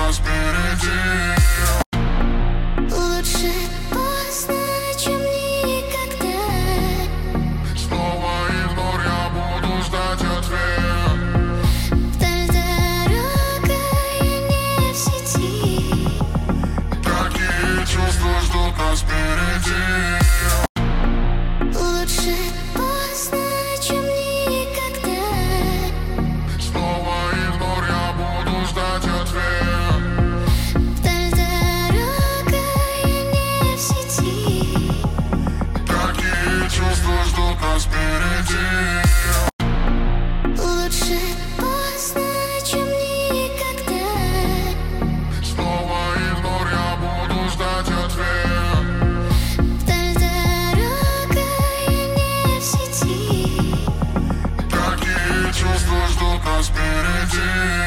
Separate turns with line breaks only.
нас впереди.
Лучше поздно, чем никогда.
Снова и вновь я буду ждать ответ.
Вдаль дорога и не в сети.
Какие чувства ждут нас впереди.
Лучше поздно, чем никогда.
Снова и вновь я буду ждать ответ.
Вдаль дорога и не в сети.
Какие чувства ждут нас впереди.
Лучше поздно, чем никогда.
Снова и вновь я буду ждать ответ.
Вдаль дорога и не в сети.
Какие чувства ждут нас впереди.